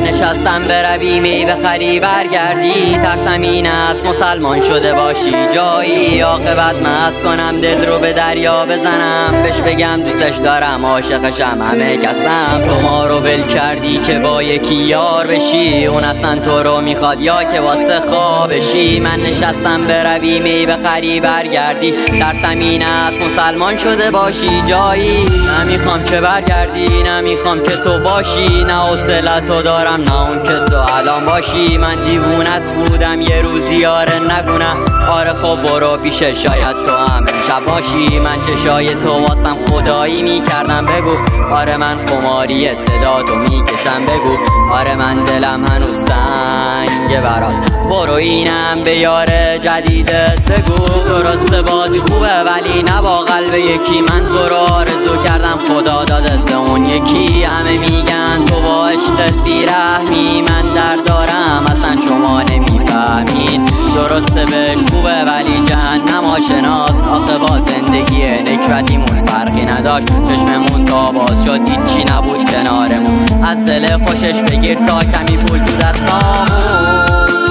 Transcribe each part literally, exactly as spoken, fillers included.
من نشستم بروی میوه خری برگردی، ترسم این است مسلمان شده باشی جایی، عاقبت مست کنم دل رو به دریا بزنم، بهش بگم دوستش دارم عاشقشم همه کسم. تو ما رو ول کردی که با یکی یار بشی، اون اصلا تو رو میخواد یا که واسه خوابشی. من نشستم بروی میوه خری برگردی، ترسم این است مسلمان شده باشی جایی، نمیخوام که برگردی نمیخوام که تو باشی، نه حوصله‌تو دارم نه اون که تو الان باشی. من دیوونت بودم یه روزی آره نگونم، آره خب برو پیشه شاید تو هم امشب باشی. من چشای تو واسم خدایی میکردم بگو، آره من خماری صدا تو میکشم بگو، آره من دلم هنوز تنگه برات، برو اینم به یار جدیدت بگو. درسته بازی خوبه ولی نه با قلب یکی، من تو رو آرزو کردم خدا داده اون یکی. همه میگن تو با عشقت بیرحمی، من درد دارم اصلا شما نمیفهمین. درسته بهش خوبه ولی جهنم آشناست، آخه با زندگی نکبتیمون فرقی نداشت، چشممون تا باز شد هیچی نبود کنارمون، از دل خوشش بگیر تا کمی پول تو دستامون.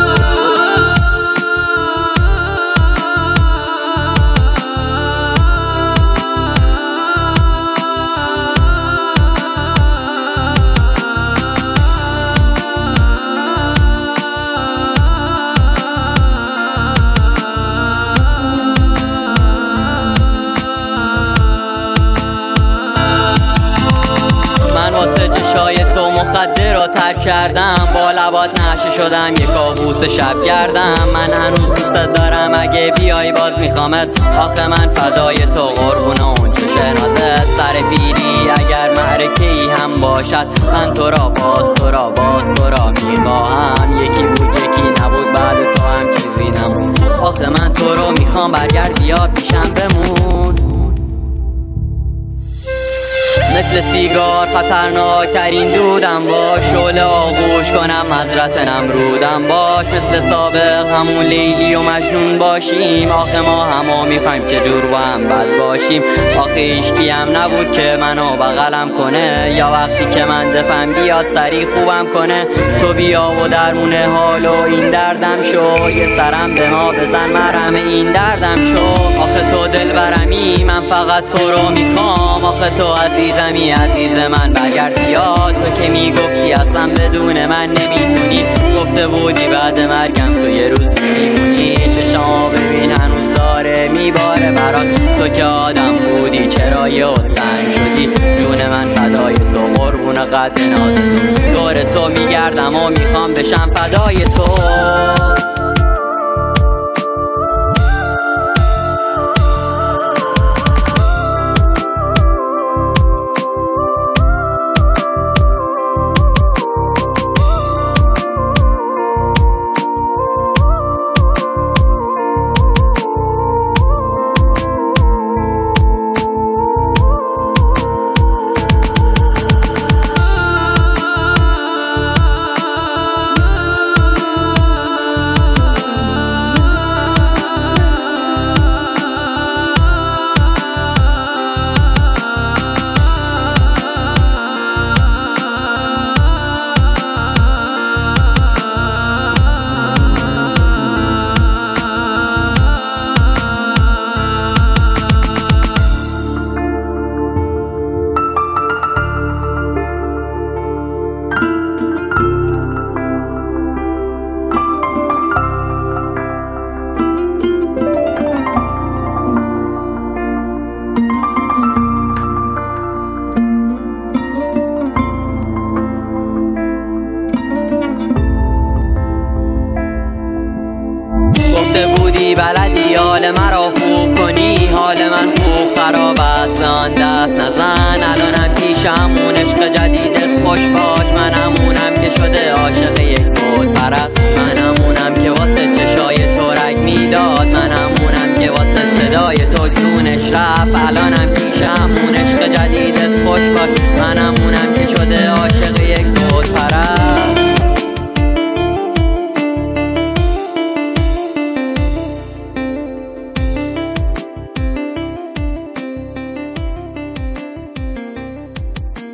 چشای تو مخدر را ترک کردم، با لبات نشه شدم یک کابوس شب گردم. من هنوز دوست دارم اگه بیای باز میخوامت، آخه من فدای تو قربون اون چشم نازت. سر پیری اگر معرکه ای هم باشد، من تو را باز تو را باز تو را میخواهم، یکی بود یکی نبود بعد تو هم چیزی نمون، آخه من تو رو میخوام برگرد بیا پیشم بمون. مثل سیگار خطرناکترین دودم باش، شعله آغوش کنم حضرت نمرودم باش، مثل سابق همون لیلی و مجنون باشیم، آخه ما همه میخوایم که جور با هم بد باشیم. آخه هیچکی هم نبود که منو بغلم کنه، یا وقتی که من دفم بیاد سری خوبم کنه. تو بیا و درمون حال و این دردم شو، یه سرم به ما بزن مرهم این دردم شو. آخه تو دل برمی من فقط تو رو میخوام، آخه تو عزیزمی عزیز من برگرد بیا. تو که میگفتی اصلا بدون من نمیتونی، گفته بودی بعد مرگم تو یه روز میمونی. چشما ببین هنوز داره میباره برات، تو که آدم بودی چرا یه سنگ شدی. جون من فدای تو قربون قد ناز تو، دور تو میگردم و میخوام بشم فدای تو. بلدی حال مرا خوب کنی، حال من خوب خراب است به آن دست نزن. الانم پیشم اون عشق جدیدت خوش باش، من همونم که شده عاشق یک بود پرست، من همونم که واسه چشای تو رگ میداد، من همونم که واسه صدای تو جونش رفت. الانم